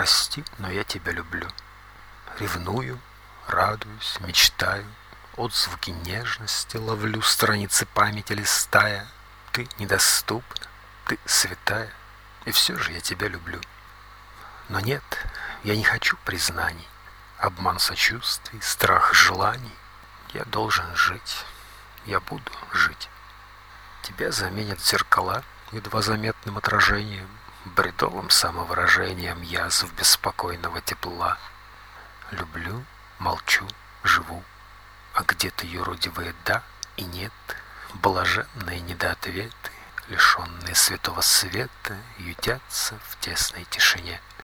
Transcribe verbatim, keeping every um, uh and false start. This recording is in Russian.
Прости, но я тебя люблю. Ревную, радуюсь, мечтаю, отзвуки нежности ловлю, страницы памяти листая. Ты недоступна, ты святая, и все же я тебя люблю. Но нет, я не хочу признаний, обман сочувствий, страх желаний. Я должен жить, я буду жить. Тебя заменят зеркала едва заметным отражением, бредовым самовыражением язв беспокойного тепла. Люблю, молчу, живу, а где-то юродивые «да» и «нет», блаженные недоответы, лишенные святого света, ютятся в тесной тишине.